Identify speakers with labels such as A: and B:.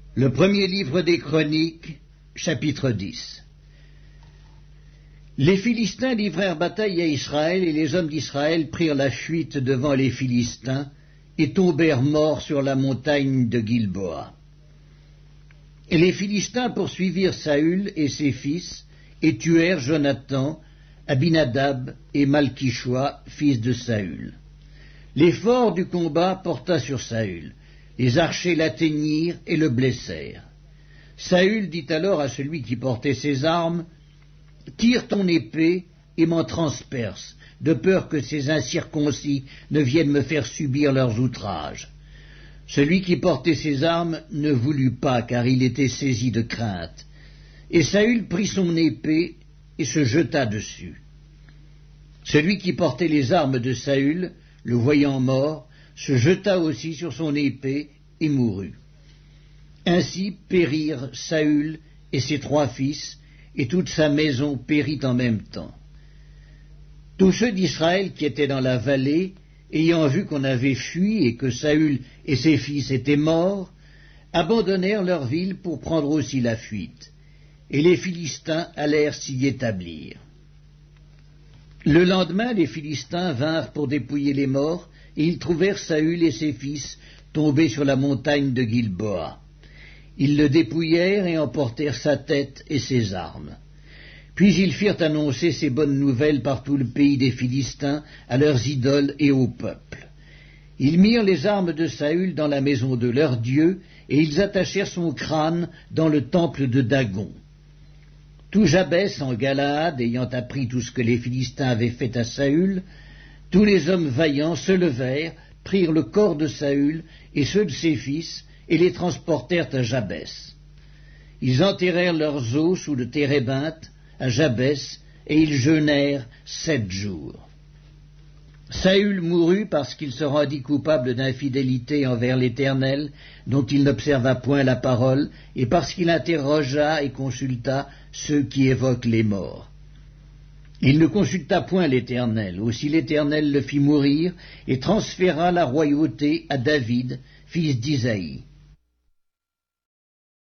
A: Le premier livre des Chroniques, chapitre 10. Les Philistins livrèrent bataille à Israël, et les hommes d'Israël prirent la fuite devant les Philistins, et tombèrent morts sur la montagne de Gilboa. Et les Philistins poursuivirent Saül et ses fils, et tuèrent Jonathan, Abinadab et Malkishoua, fils de Saül. L'effort du combat porta sur Saül. Les archers l'atteignirent et le blessèrent. Saül dit alors à celui qui portait ses armes, « Tire ton épée et m'en transperce, de peur que ces incirconcis ne viennent me faire subir leurs outrages. » Celui qui portait ses armes ne voulut pas, car il était saisi de crainte. Et Saül prit son épée et se jeta dessus. Celui qui portait les armes de Saül, le voyant mort, se jeta aussi sur son épée et mourut. Ainsi périrent Saül et ses 3 fils, et toute sa maison périt en même temps. Tous ceux d'Israël qui étaient dans la vallée, ayant vu qu'on avait fui et que Saül et ses fils étaient morts, abandonnèrent leur ville pour prendre aussi la fuite, et les Philistins allèrent s'y établir. Le lendemain, les Philistins vinrent pour dépouiller les morts, et ils trouvèrent Saül et ses fils tombés sur la montagne de Gilboa. Ils le dépouillèrent et emportèrent sa tête et ses armes. Puis ils firent annoncer ces bonnes nouvelles par tout le pays des Philistins à leurs idoles et au peuple. Ils mirent les armes de Saül dans la maison de leur Dieu, et ils attachèrent son crâne dans le temple de Dagon. Tout Jabès en Galaad, ayant appris tout ce que les Philistins avaient fait à Saül, tous les hommes vaillants se levèrent, prirent le corps de Saül et ceux de ses fils, et les transportèrent à Jabès. Ils enterrèrent leurs os sous le térébinthe à Jabès, et ils jeûnèrent 7 jours. Saül mourut parce qu'il se rendit coupable d'infidélité envers l'Éternel, dont il n'observa point la parole, et parce qu'il interrogea et consulta ceux qui évoquent les morts. Il ne consulta point l'Éternel, aussi l'Éternel le fit mourir, et transféra la royauté à David, fils d'Isaïe.